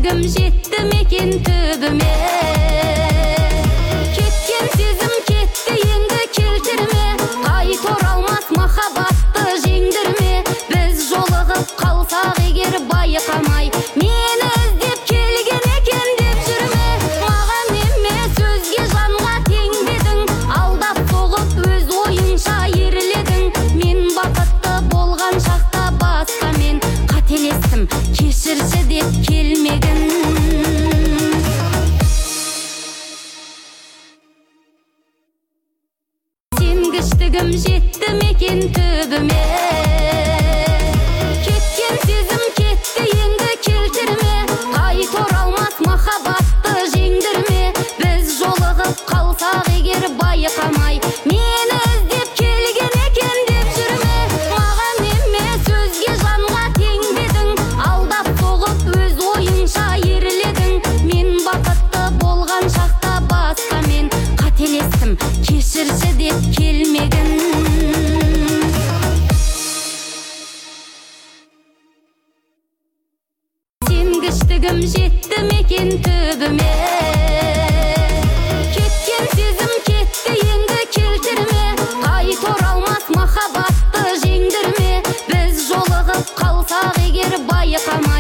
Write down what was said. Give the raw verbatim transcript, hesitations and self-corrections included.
Сенгіштігім жетті мекен төбіме. Кеткен сезім кетті енді келтірме, қайт оралмас махаббатты жеңдірме. Біз жолығып қалсақ егер байқамай, мені іздеп келген екен деп жүрме. Маған емес өзге жанға теңдедің, алдап соғып өз ойыңша ерледің. Мен бақытты болған шақта басқамен қателестім, кешірші деп келмегін. Сенгіштігім жетті мекен төбіме. Кеткен сезім кетті енді келтірме, қайт оралмас махаббатты жеңдірме. Біз жолығып қалсақ егер байқамай, мені іздеп келген екен деп жүрме. Маған емес өзге жанға теңдедің, алдап соғып өз ойыңша ерледің. Мен бақытты болған шақта басқамен қателестім, кешірші деп келмегін. Сенгіштігім жетті мекен төбіме. Кеткен сезім кетті енді келтірме, қайт оралмас махаббатты жеңдірме. Біз жолығып қалсақ егер байқамай,